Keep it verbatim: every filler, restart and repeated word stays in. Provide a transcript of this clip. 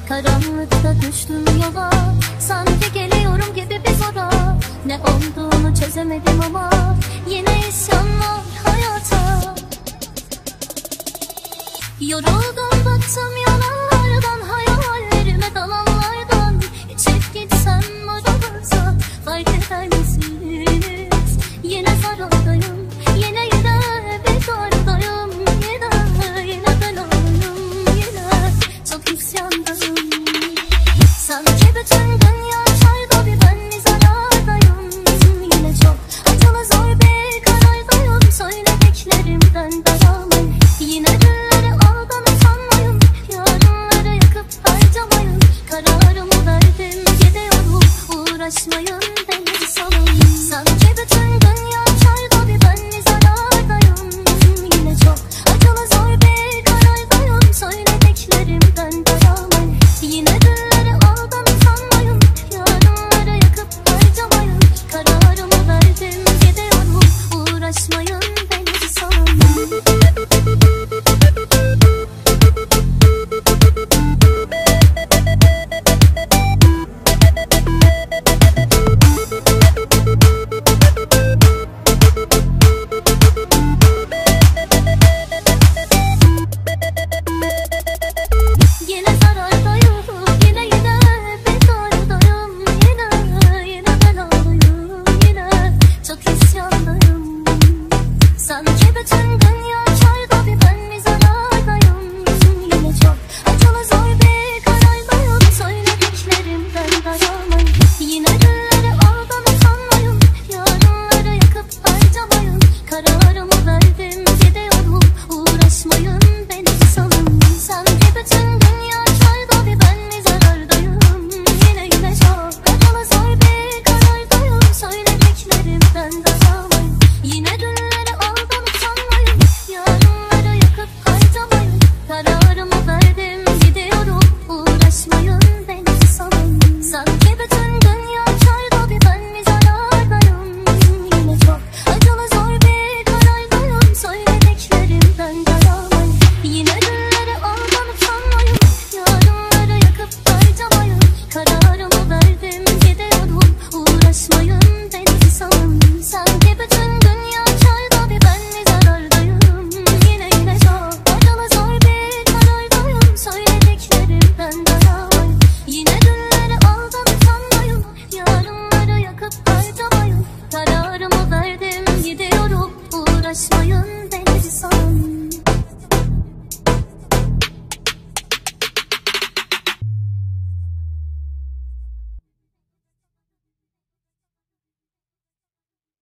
Karanlıkta düştüm yola, sanki geliyorum gibi bir zora. Ne olduğunu çözemedim ama yine isyan var hayata. Yoruldum bıktım yalanlardan, hayallerime dalanlardan. İçip gitsem aramıza fark eder misiniz? Yine zarardayım, yine yine bir dardayım.